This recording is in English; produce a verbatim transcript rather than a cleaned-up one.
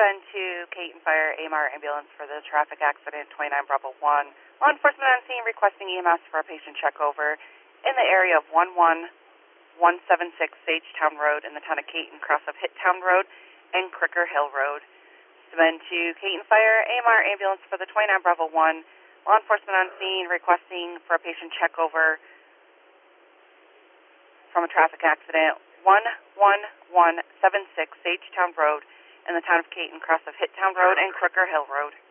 Send to Caton Fire A M R ambulance for the traffic accident, twenty-nine Bravo one. Law enforcement on scene requesting E M S for a patient checkover in the area of one one one seven six Sagetown Road in the town of Caton, cross of Hitttown Road and Cricker Hill Road. Send to Caton Fire A M R ambulance for the twenty-nine Bravo one. Law enforcement on scene requesting for a patient checkover from a traffic accident, one one one seven six Sagetown Road in the town of Caton, cross of Hitttown Road and Cricker Hill Road.